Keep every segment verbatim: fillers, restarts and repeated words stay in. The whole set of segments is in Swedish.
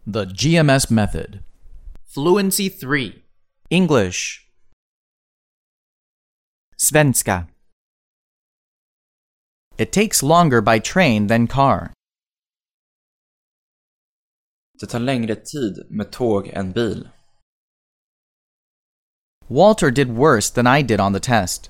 The G M S method. Fluency three. English. Svenska. It takes longer by train than car. Det tar längre tid med tåg än bil. Walter did worse than I did on the test.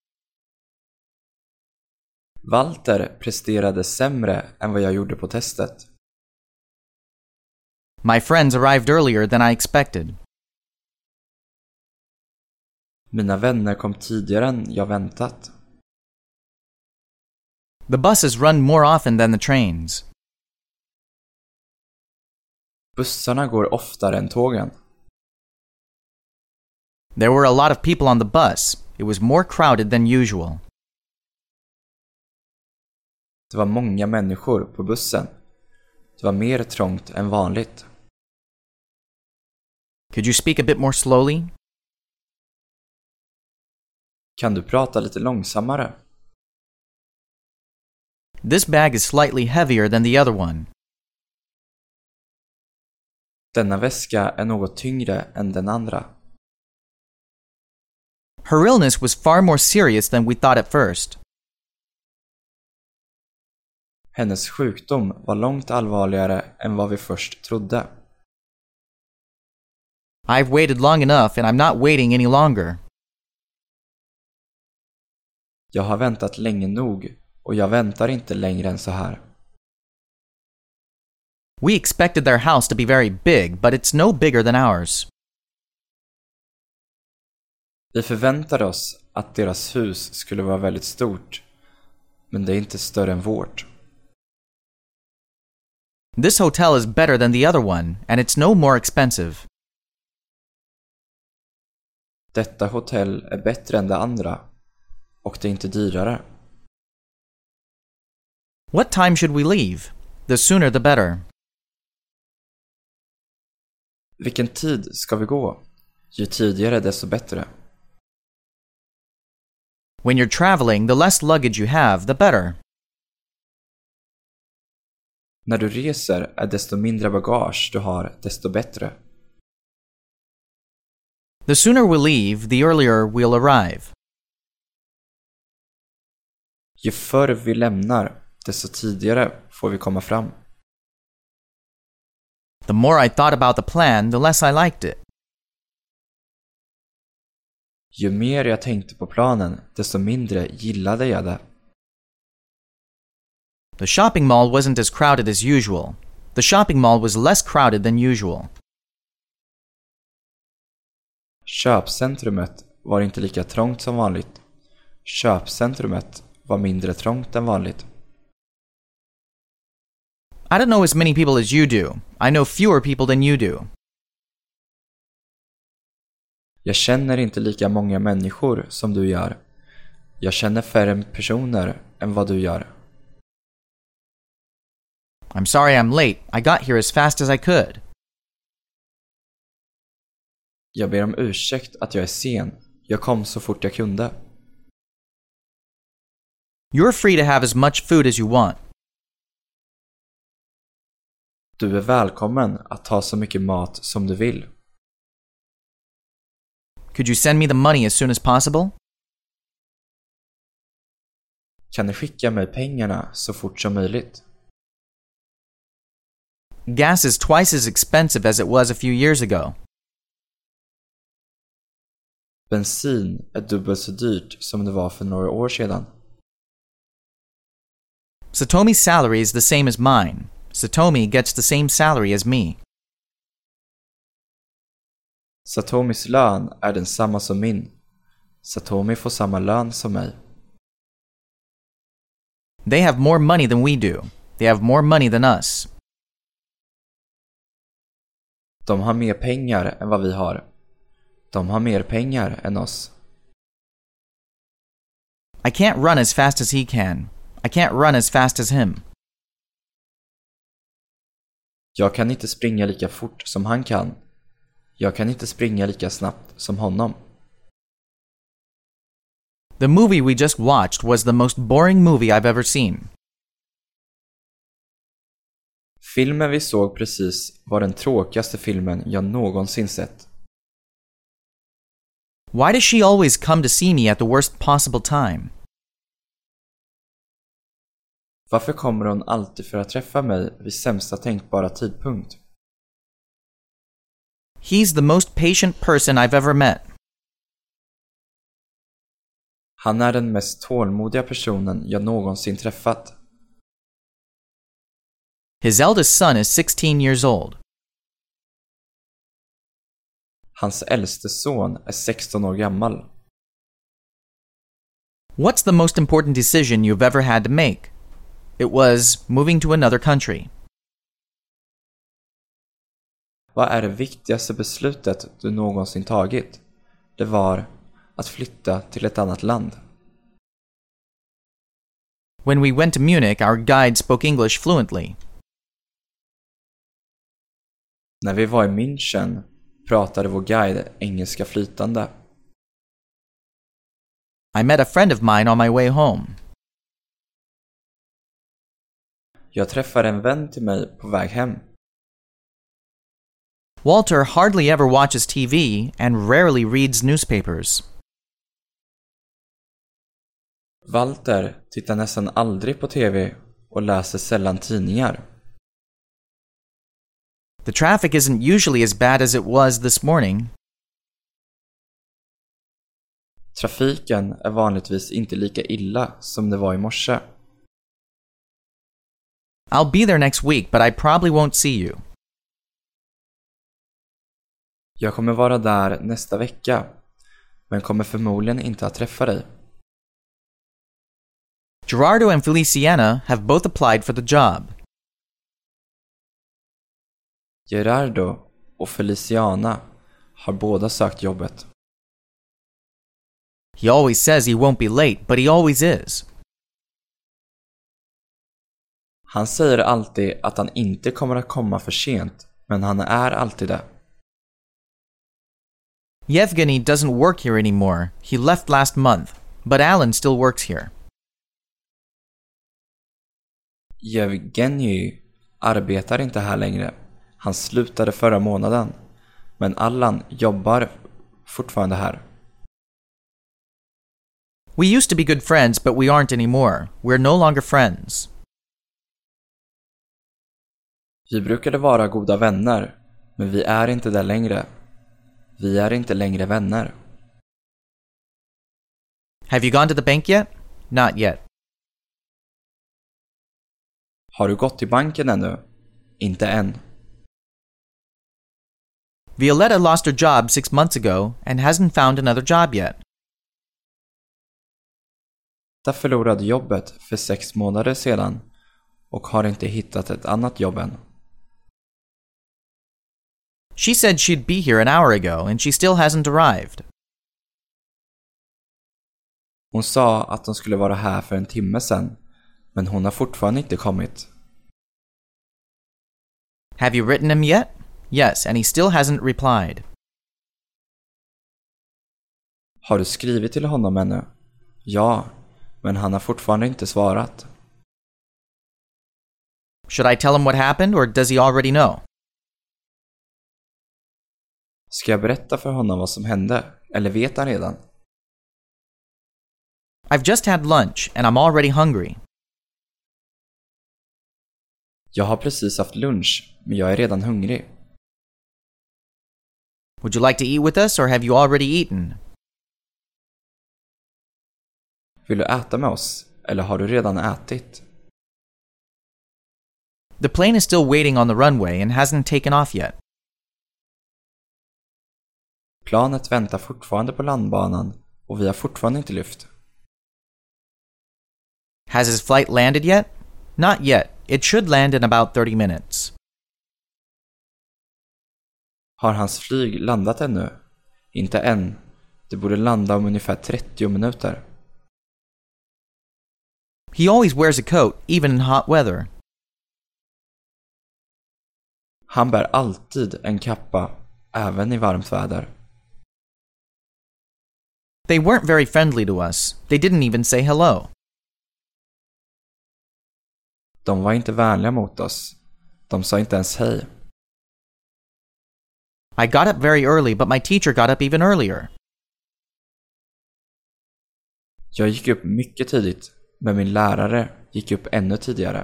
Walter presterade sämre än vad jag gjorde på testet. My friends arrived earlier than I expected. Mina vänner kom tidigare än jag väntat. The buses run more often than the trains. Bussarna går oftare än tågen. There were a lot of people on the bus. It was more crowded than usual. Det var många människor på bussen. Det var mer trångt än vanligt. Could you speak a bit more slowly? Kan du prata lite långsammare? This bag is slightly heavier than the other one. Denna väska är något tyngre än den andra. Her illness was far more serious than we thought at first. Hennes sjukdom var långt allvarligare än vad vi först trodde. I've waited long enough and I'm not waiting any longer. Jag har väntat länge nog och jag väntar inte längre än så här. We expected their house to be very big, but it's no bigger than ours. Vi förväntade oss att deras hus skulle vara väldigt stort, men det är inte större än vårt. This hotel is better than the other one, and it's no more expensive. Detta hotell är bättre än det andra, och det är inte dyrare. What time should we leave? The sooner the better. Vilken tid ska vi gå? Ju tidigare desto bättre. When you're traveling, the less luggage you have, the better. När du reser är desto mindre bagage du har, desto bättre. The sooner we leave, the earlier we'll arrive. Ju förr vi lämnar, desto tidigare får vi komma fram. The more I thought about the plan, the less I liked it. Ju mer jag tänkte på planen, desto mindre gillade jag det. The shopping mall wasn't as crowded as usual. The shopping mall was less crowded than usual. Köpcentrumet var inte lika trångt som vanligt. Köpcentrumet var mindre trångt än vanligt. I don't know as many people as you do. I know fewer people than you do. Jag känner inte lika många människor som du gör. Jag känner färre personer än vad du gör. I'm sorry I'm late. I got here as fast as I could. Jag ber om ursäkt att jag är sen. Jag kom så fort jag kunde. You're free to have as much food as you want. Du är välkommen att ta så mycket mat som du vill. Could you send me the money as soon as possible? Kan du skicka mig pengarna så fort som möjligt? Gas is twice as expensive as it was a few years ago. Bensin är dubbelt så dyrt som det var för några år sedan. Satomi's salary is the same as mine. Satomi gets the same salary as me. Satomis lön är densamma som min. Satomi får samma lön som mig. They have more money than we do. They have more money than us. De har mer pengar än vad vi har. De har mer pengar än oss. I can't run as fast as he can. I can't run as fast as him. Jag kan inte springa lika fort som han kan. Jag kan inte springa lika snabbt som honom. The movie we just watched was the most boring movie I've ever seen. Filmen vi såg precis var den tråkigaste filmen jag någonsin sett. Why does she always come to see me at the worst possible time? Varför kommer hon alltid för att träffa mig vid sämsta tänkbara tidpunkt? He's the most patient person I've ever met. Han är den mest tålmodiga personen jag någonsin träffat. His eldest son is sixteen years old. Hans äldste son är sexton år gammal. What's the most important decision you've ever had to make? It was moving to another country. Vad är det viktigaste beslutet du någonsin tagit? Det var att flytta till ett annat land. When we went to Munich, our guide spoke English fluently. När vi var i München pratade vår guide engelska flytande. I met a friend of mine on my way home. Jag träffade en vän till mig på väg hem. Walter hardly ever watches T V and rarely reads newspapers. Walter tittar nästan aldrig på T V och läser sällan tidningar. The traffic isn't usually as bad as it was this morning. Trafiken är vanligtvis inte lika illa som det var i morse. I'll be there next week, but I probably won't see you. Jag kommer vara där nästa vecka, men kommer förmodligen inte att träffa dig. Gerardo and Feliciana have both applied for the job. Gerardo och Feliciana har båda sökt jobbet. He always says he won't be late, but he always is. Han säger alltid att han inte kommer att komma för sent, men han är alltid det. Yevgeny doesn't work here anymore. He left last month, but Alan still works here. Yevgeny arbetar inte här längre. Han slutade förra månaden, men Allan jobbar fortfarande här. We used to be good friends, but we aren't anymore. We're no longer friends. Vi brukade vara goda vänner, men vi är inte där längre. Vi är inte längre vänner. Have you gone to the bank yet? Not yet. Har du gått till banken ännu? Inte än. Violetta lost her job six months ago and hasn't found another job yet. Där förlorade jobbet för sex månader sedan och har inte hittat ett annat jobb än. She said she'd be here an hour ago and she still hasn't arrived. Hon sa att hon skulle vara här för en timme sedan, men hon har fortfarande inte kommit. Have you written him yet? Yes, and he still hasn't replied. Har du skrivit till honom ännu? Ja, men han har fortfarande inte svarat. Should I tell him what happened, or does he already know? Ska jag berätta för honom vad som hände, eller vet han redan? I've just had lunch and I'm already hungry. Jag har precis haft lunch, men jag är redan hungrig. Would you like to eat with us, or have you already eaten? Vill du äta med oss, eller har du redan ätit? The plane is still waiting on the runway and hasn't taken off yet. Planet väntar fortfarande på landbanan och vi har fortfarande inte lyft. Has his flight landed yet? Not yet. It should land in about thirty minutes. Har hans flyg landat ännu? Inte än. Det borde landa om ungefär trettio minuter. He always wears a coat, even in hot weather. Han bär alltid en kappa, även i varmt väder. They weren't very friendly to us. They didn't even say hello. De var inte vänliga mot oss. De sa inte ens hej. I got up very early, but my teacher got up even earlier. Jag gick upp mycket tidigt, men min lärare gick upp ännu tidigare.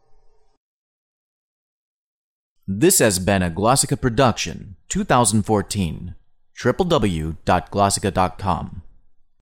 This has been a Glossica production, twenty fourteen. w w w dot glossica dot com